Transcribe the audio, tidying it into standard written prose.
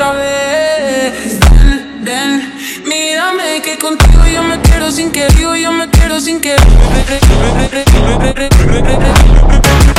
otra vez. Ven, mírame que contigo yo me quiero sin querer, yo me quiero sin querer.